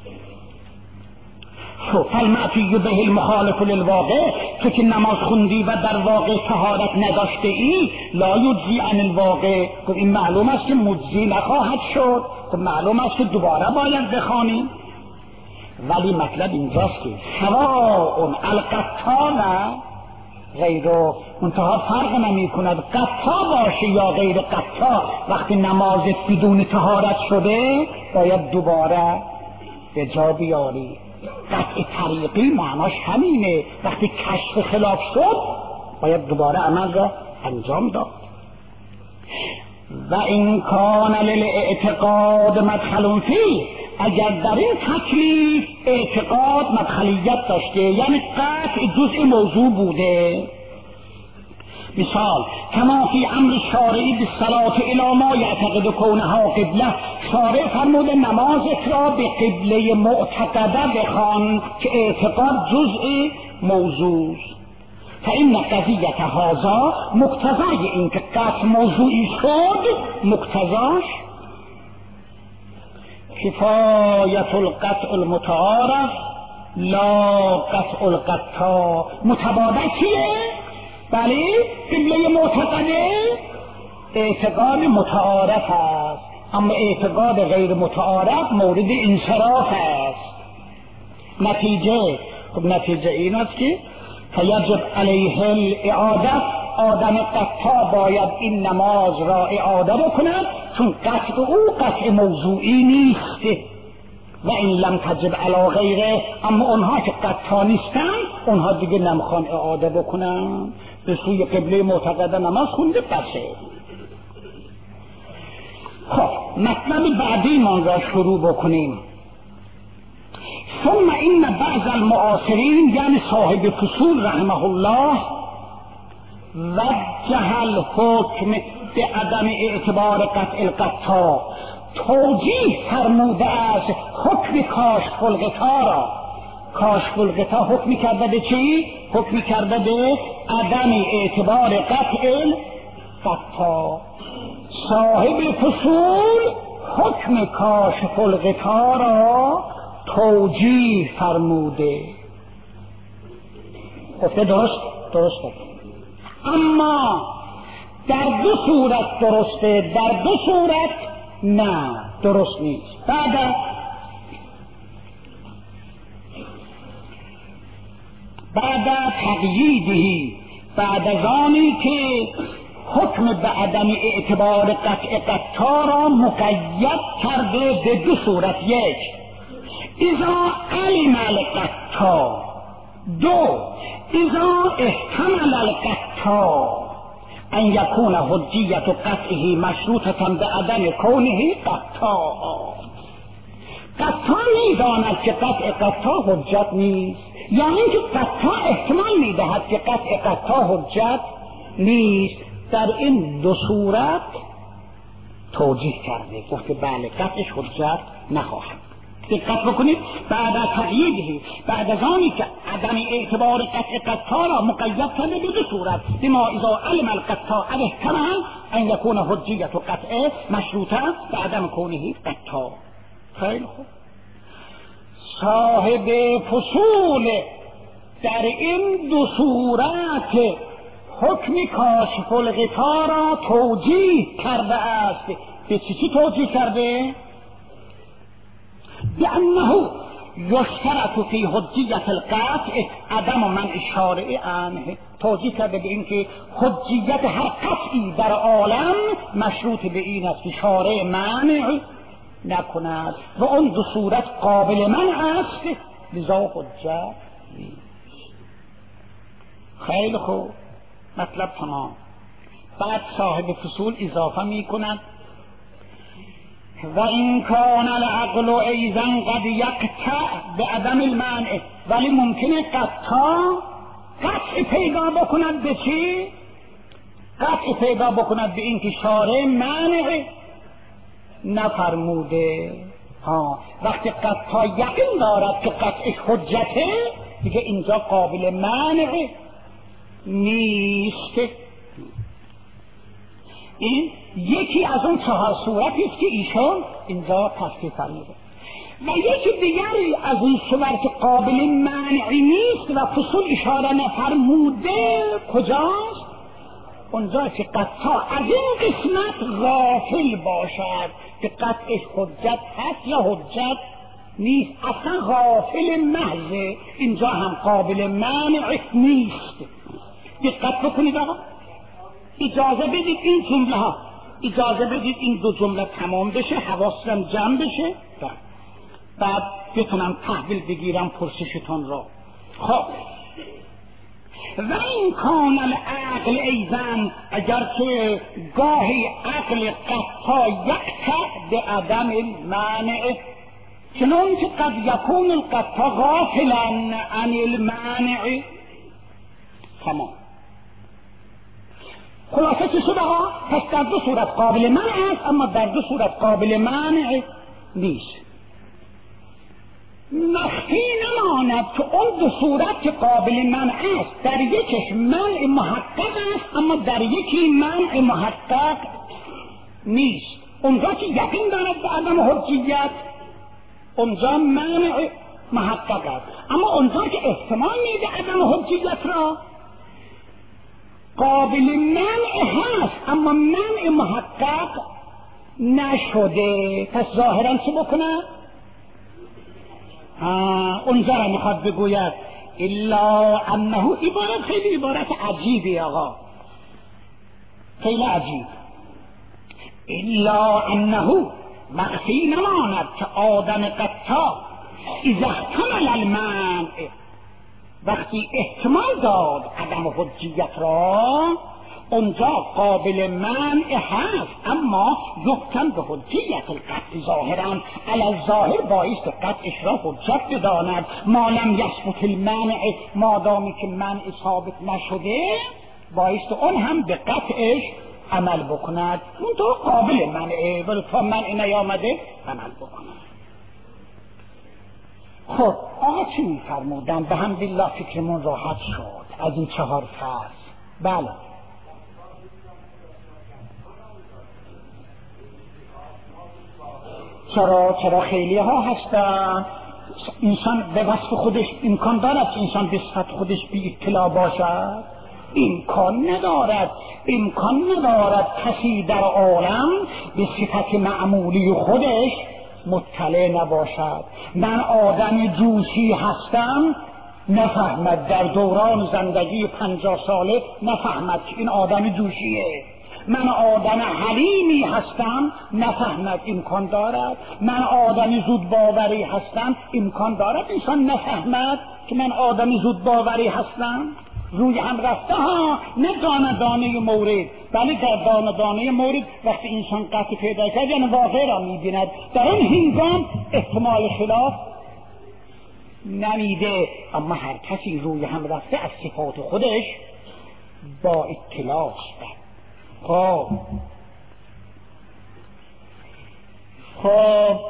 فالمعفی به المخالف للواقع، تو که نماز خوندی و در واقع طهارت نداشته ای، لا یجزی عن الواقع، خب این معلوم است که مجزی نخواهد شد، خب معلوم است که دوباره باید بخوانیم. ولی مطلب اینجاست که سواء القطان غیره، منتها فرق نمی کند قطا باشه یا غیر قطا، وقتی نمازت بدون طهارت شده باید دوباره به جا بیاری. قطع طریقی معناش همینه، وقتی کشف خلاف شد باید دوباره عمل را انجام داد. و این کان للاعتقاد مدخل فی، اگر در این تکلیف اعتقاد مدخلیت داشته، یعنی قطع جزء موضوع بوده. مثال کما فی امر شارعی بالصلاة الی ما یعتقد کونها قبله، شارع فرموده نمازت را به قبله معتقده بخوان که اعتقاد جزء موضوع. فإن قضیت هذا، مقتضای این که قطع موضوعی شد، مقتضاش کفایت القطع المتعارف لا قطع القطع. متبادل چیه؟ بله قبله معتقده اعتقاد متعارف است، اما اعتقاد غیر متعارف مورد انصراف است. نتیجه، خب نتیجه این است که فیجب علیه الاعاده، آدم قطع باید این نماز را اعاده بکند، چون قطع او قطع موضوعی نیست. و این لم تجب علی غیره، اما اونها که قطع نیستن اونها دیگه نمیخوان اعاده بکنن، به سوی قبله معتقده نماز خونده بسه. خب مطلب بعدی من را شروع بکنیم. ثم این بعض المعاصرین، یعنی صاحب فصول رحمه الله، وجه الحکم به عدم اعتبار قطع القطع، توجیه فرموده است حکم کاشف القطع را. کاشف القطع حکم کرده به چی؟ حکم کرده به عدم اعتبار قطع القطع. صاحب فصول حکم کاشف القطع را توجیه فرموده. گفته درست؟ درسته، اما در دو صورت درسته، در دو صورت نه درست نیست. بعد بعد تقییدی، بعد از آنی که حکم به عدم اعتبار قطع قطع را مقید کرده به دو صورت: یک، اذا علم القطع، دو، اذا احتمل القطع ان یکون حجیت قطعه مشروطة به عدم کونه قطع. قطع میداند که قطع قطع حجت نیست، یعنی که قطع احتمال میدهد که قطع قطع حجت نیست. در این دو صورت توجیه کرده، گفته بله قطعش حجت نخواهد. دقت بکنید، بعد از تقییدی، بعد از آنی که عدم اعتبار قطع قطع را مقید کرده به دو صورت: بما اذا علم القطع احتمال ان یکون حجیت و قطع مشروطه به عدم کونه قطع. خیلی خوب، صاحب فصول در این دو صورت حکم کاشف القطع را توجیه کرده است. به چی چی توجیه کرده؟ بأنه یشترط فی حجیت القطع عدم منع الشارع عنه. توجیه کرده به اینکه حجیت هر قطعی در عالم مشروط به این است که شارع منع نکند و اون دو صورت قابل منع است، لذا حجت نیست. خیلی خوب، مطلب تمام. بعد صاحب فصول اضافه می کند و این کان العقل ایضا قد یقطع بعدم المنع، ولی ممکنه قطع قطع پیدا بکند به چی؟ قطع پیدا بکند به این که شارع منع نفرموده. ها وقتی قطع یقین دارد که قطعش حجته، دیگه اینجا قابل منع نیست. این یکی از اون چهار صورتی است که ایشون اینجا تصریح فرموده. و یکی دیگری از این صورت که قابل منعی نیست و فصول اشاره نفرموده کجاست؟ اونجا که قطع از این قسمت غافل باشد که قطعش حجت هست یا حجت نیست، اصلا غافل محض، اینجا هم قابل منع نیست. دقت بکنید آقا، اجازه بدید این جمله ها، اجازه بدید این دو جمله تمام بشه، حواسم جمع بشه، بعد بتونم تحویل بگیرم پرسشتون را. خب و این کان العقل ایضا، اگر که گاهی عقل قطع یقطع بعدم المانع، چنان که قد یکون القطع غافلا عن المانع. تمام. خلاصه چه شده ها؟ پس در دو صورت قابل منع است، اما در دو صورت قابل منع نیست. مخفی نماند که اون دو صورت که قابل منع است، در یکش منع محقق است، اما در یکی منع محقق نیست. اونجا که یقین دارد به عدم حجیت، اونجا منع محقق است، اما اونجا که احتمال میده عدم حجیت را، قابل منع هست اما منع محقق نشده. پس ظاهرا چه بکنه؟ اونجا را میخواد بگوید الا انه، عبارت خیلی عبارت عجیبی آقا، خیلی عجیب. الا انه، مخفی نماند که آدم قطع اذا احتمل المنع، وقتی احتمال داد عدم حجیت را، اونجا قابل منع هست، اما یحکم به حجیت القطع ظاهرا، علی الظاهر باعث قطعش را حجت بداند، ما لم یثبت المنع، مادامی که منع ثابت نشده باعث اون هم به قطعش عمل بکند. اون تو قابل منعه، ولی تا منع نیامده عمل بکند. خب آقا چی میفرمودن؟ به حمدالله فکرمون راحت شد از این چهار فصل. بله چرا چرا خیلی ها هستن. انسان به وصف خودش امکان دارد که انسان به صفت خودش بی اطلاع باشد؟ امکان ندارد. امکان ندارد کسی در عالم به صفت معمولی خودش مطلع نباشد. من آدم جوشی هستم، نفهمد در دوران زندگی پنجاه ساله نفهمد که این آدم جوشیه. من آدم حلیمی هستم، نفهمد امکان دارد. من آدم زود باوری هستم، امکان دارد انسان نفهمد که من آدم زود باوری هستم. روی هم رفته ها، نه دانه دانه مورد، بله در دانه دانه مورد وقتی انسان قطع پیدا کرد یعنی واقع را می‌بیند، در اون هنگام احتمال خلاف نمیده. اما هر کسی روی هم رفته از صفات خودش با اطلاع است. خب خب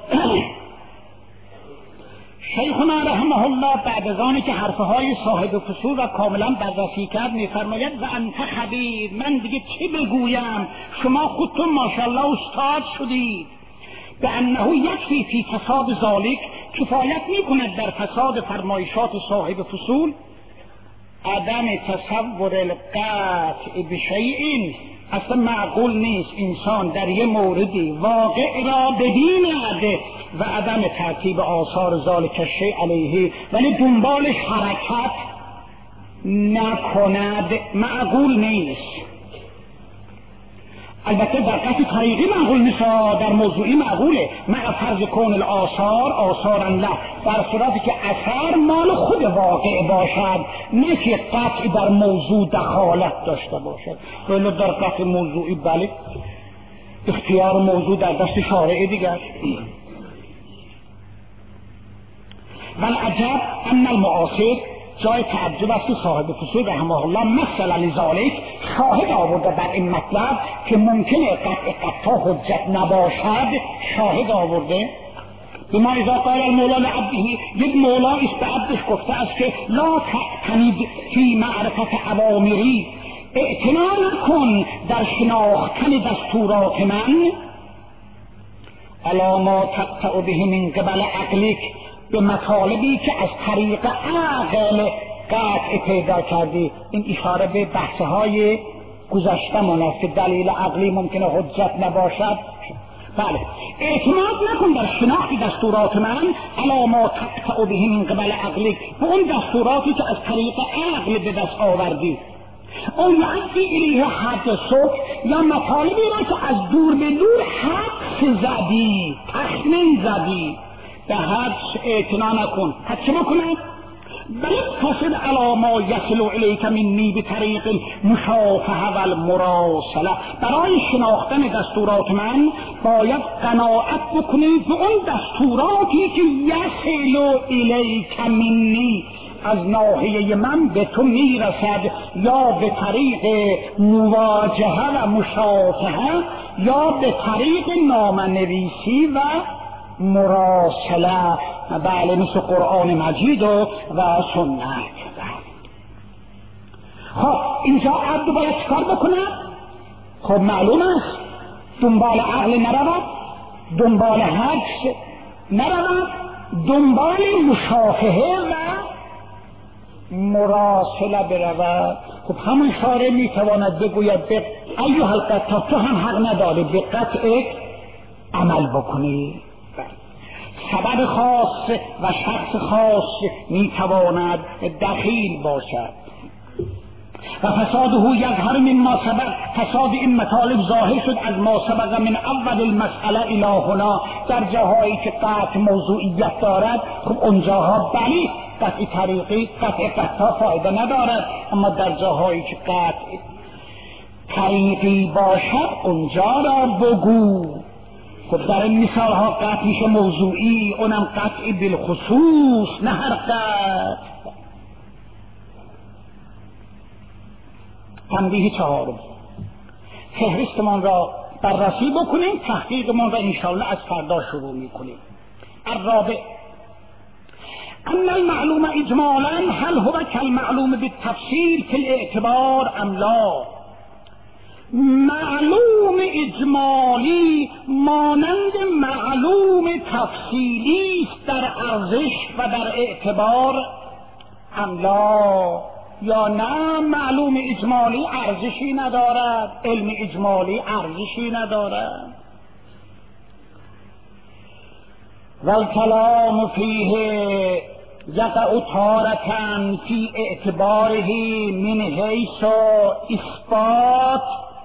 شیخنا رحمه الله بعد از آنی که حرفهای صاحب فصول را کاملا بررسی کرد میفرماید و انت خبیر، من دیگه چی بگویم، شما خودتون ماشاءالله استاد شدید. به انه یکفی فی فساد ذالک، کفایت میکند در فساد فرمایشات صاحب فصول عدم تصور القطع بشیء، اصلا معقول نیست انسان در یه موردی واقع را ببیند و عدم ترتیب آثار ذالک الشیء علیه، ولی دنبالش حرکت نکند، معقول نیست. البته در قطع طریقی معقول نیست، در موضوعی معقوله. مع فرض کون الآثار آثارا له، در صورتی که اثر مال خود واقع باشد، نه که قطع در موضوع دخالت داشته باشد. ولی در قطع موضوعی بله اختیار موضوع در دست شارع دیگر. والعجب ان المعاصر، جای تعجب است که صاحب فصول رحمه الله مثلا لذالک شاهد آورده بر این مطلب که ممکنه قطع قطع حجت نباشد، شاهد آورده. بما اذا قال المولا لعبده، یک مولا است به عبدش گفته است که لا تعتمد فی معرفت اوامری، اعتنا نکن در شناختن دستورات من، الا ما تقطع به من قبل عقلک، به مطالبی که از طریق عقل قطع پیدا کردی. این اشاره به بحث‌های گذشته من است که دلیل عقلی ممکنه حجت نباشد. بله، اعتماد نکن در شناخت دستورات من، الا ما تقطع به من قبل عقلک، به اون دستوراتی که از طریق عقل به دست آوردی. اون یعنی الیه حدثک، یا مطالبی را که از دور به دور حدس زدی، تخمین زدی، به حدس اعتنا نکن. حد چه بکنه؟ بلد تصل علی ما یصل الیک منی بطریق مشافهه و المراسله، برای شناختن دستورات من باید قناعت بکنی به اون دستوراتی که یصل الیک منی، از ناحیه من به تو میرسد، یا به طریق مواجهه و مشافهه، یا به طریق نامه‌نویسی و مراسله، بله، مثل قرآن مجید و, و سنت. خب اینجا عبد باید چکار بکنه؟ خب معلوم است دنبال عقل نرود، دنبال حدس نرود، دنبال مشافهه و مراسله برود. خب همون شارع میتواند بگوید به ایها القطع، تو هم حق نداری به قطع عمل بکنی. سبب خاص و شخص خاص میتواند دخیل باشد. و فساده یظهر من ما سبق، فساد این مطالب ظاهر شد از ما سبق من اول المسئله الی هنا، در جاهایی که قطع موضوعیت دارد. خب اونجاها بلی قطع طریقی، قطع قطع فایده ندارد، اما در جاهایی که قطع طریقی باشد اونجا را بگو. خب در این مثال ها قطع میشه موضوعی، اونم قطع بالخصوص، نه هر قطع. تنبیه چهارم، فهرستمان را بررسی بکنیم، تحقیقمان را انشاءالله از فردا شروع میکنیم. الرابع ان المعلوم اجمالا هل هو کالمعلوم بالتفصیل فی الاعتبار ام لا. معلوم اجمالی مانند معلوم تفصیلی است در ارزش و در اعتبار ام لا، یا نه معلوم اجمالی ارزشی ندارد، علم اجمالی ارزشی ندارد. والکلام فیه یقع تارة فی اعتباره من حیث اثبات،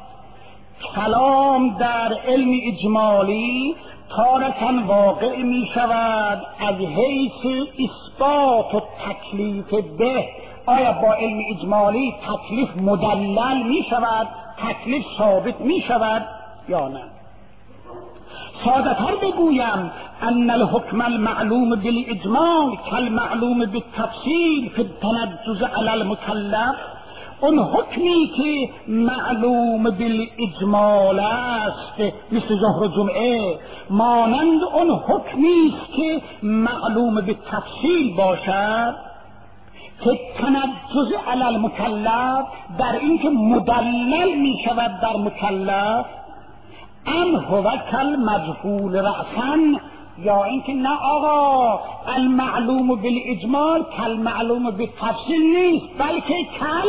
کلام در علم اجمالی تارة واقع می شود از حیث اثبات و تکلیف به. آیا با علم اجمالی تکلیف مدلل می شود، تکلیف ثابت می شود یا نه؟ ساده تر بگویم ان الحکم المعلوم بالاجمال کالمعلوم بالتفصیل فی التنجز علی المکلف. اون حکمی که معلوم بالاجمال است مثل ظهر و جمعه، مانند اون حکمی است که معلوم بالتفصیل باشد که تنجز علی المکلف، در این که مدلل می شود در مکلف. ام هو کالمجهول رأسا، یا اینکه نه آقا المعلوم بالاجمال کالمعلوم بالتفصیل نیست، بلکه کل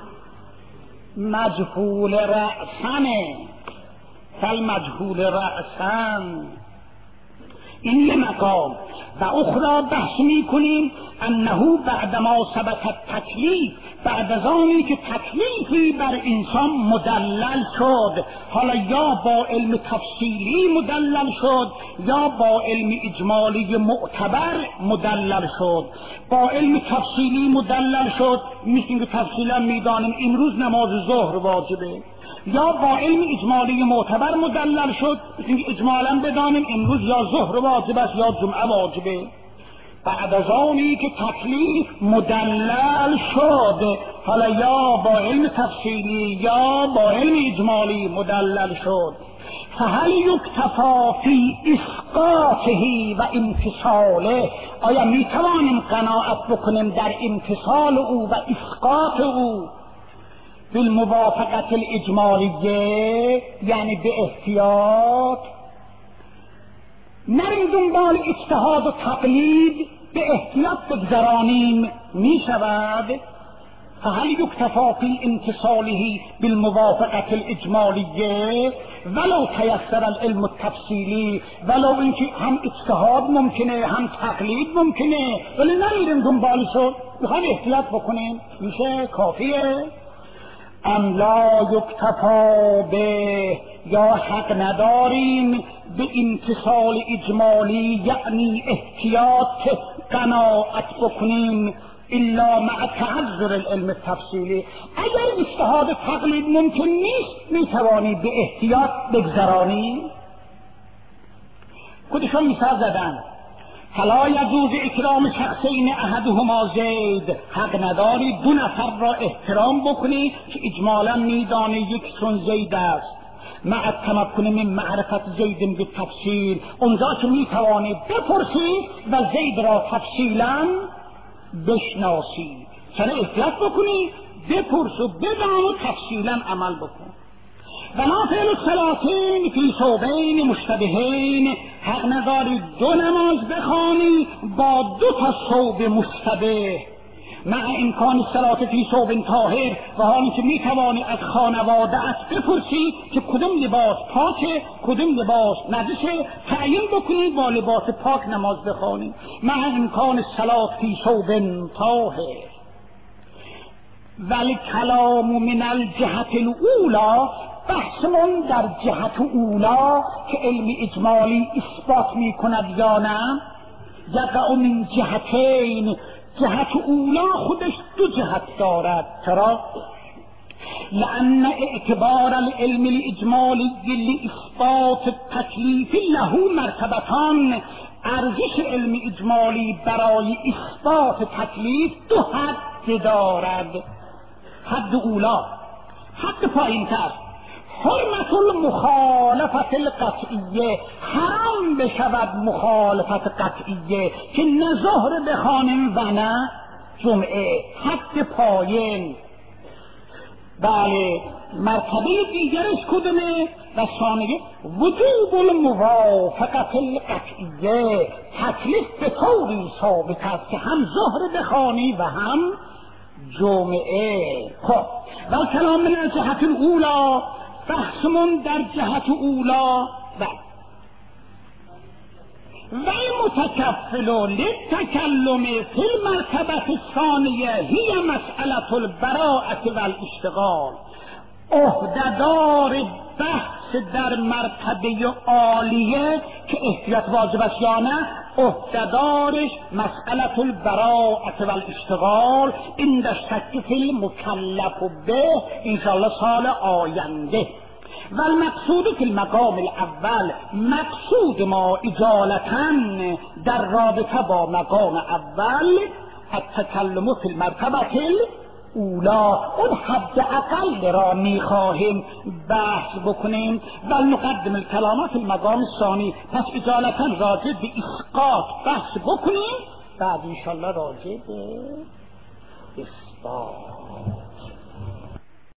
مجهول رأسن، کل مجهول رأسن. این یه مقام. و اخرى بحث می کنیم انه بعدما ثبت التکلیف، بعد از آنی که تکلیفی بر انسان مدلل شد، حالا یا با علم تفصیلی مدلل شد یا با علم اجمالی معتبر مدلل شد. با علم تفصیلی مدلل شد میشین که تفصیلا میدانیم امروز نماز ظهر واجبه، یا با علم اجمالی معتبر مدلل شد میشین که اجمالا بدانیم امروز یا ظهر واجب است یا جمعه واجبه. بعد از آنی که تکلیف مدلل شد، حالا یا با علم تفصیلی یا با علم اجمالی مدلل شد، فهل یکتفا فی اسقاطه و امتصاله، آیا می توانیم قناعت بکنیم در امتصال او و اسقاط او بالموافقت الاجمالیه، یعنی به احتیاط نریم دنبال اجتهاد و تقلید، به احتیاط بگذرانیم می شود؟ فهل یکتفا فی امتصاله بالموافقت الاجمالیه ولو تیسر العلم التفصیلی، ولو اینکه هم اجتهاد ممکنه هم تقلید ممکنه ولی نمیریم دنبالشو، میخوایم احتیاط بکنیم، میشه کافیه؟ ام لا یکتفا به، یا حق نداریم به امتصال اجمالی یعنی احتیاط قناعت بکنیم الا مع تعذر العلم التفصیلی. اگر اجتهاد تقلید ممکن نیست میتوانی به احتیاط بگذرانی. خودشون مثال زدن فلا یجوز اکرام شخصین احدهما زید، حق نداری دو نفر را احترام بکنی که اجمالا میدانی یکشون زید است، مع التمکن من معرفت زید به تفصیل، اونجا که میتوانی بپرسی و زید را تفصیلا بشناسی، چنه احتیاط بکنی بپرس و بدان و تفصیلا عمل بکن. ولا فعل الصلاتین فی ثوبین مشتبهین، حق نداری دو نماز بخوانی با دو تا ثوب مشتبه، مع امکان الصلات فی ثوب طاهر، و حالی که میتوانی از خانواده‌ات بپرسی که کدوم لباس پاکه کدوم لباس نجسه، تعیین بکنی با لباس پاک نماز بخوانی، مع امکان الصلات فی ثوب طاهر. ولی کلام من الجهت الاولی، بحثمون در جهت اولا که علم اجمالی اثبات می کند یا نه، یقع من جهتین، جهت اولا خودش دو جهت دارد. چرا؟ لأن اعتبار العلم الاجمالی لاثبات التکلیف له مرتبتان، ارزش علم اجمالی برای اثبات تکلیف دو حد دارد. حد اولا، حد پایین‌تر، حرمت المخالفت القطعیه، حرام بشود مخالفت قطعیه که نه ظهر بخوانیم و نه جمعه، حد پایین. بله، مرتبه دیگرش کدومه؟ و ثانیه وجوب الموافقت القطعیه، تکلیف به طوری ثابت است که هم ظهر بخوانی و هم جمعه. خب و کلام من الجهت الاولا، بحثمون در جهت اولا. و و متکفل للتکلم فی المرتبه الثانیه هی مسئله البراءة والاشتغال، عهده‌دار بحث در مرتبه عالیه که احتیاط واجب است یا نه، عهده‌دارش مسئله البراءة والاشتغال عند الشک فی المکلف به انشاءالله سال آینده. و المقصود فی المقام الاول، مقصود ما اجالتا در رابطه با مقام اول، التکلم فی المرتبه اولا، اون حد اقل را میخواهیم بحث بکنیم. بل نقدم الکلام فی المقام الثانی، پس اجالتا راجع به اسقاط بحث بکنیم، بعد انشاءالله راجع به اثبات.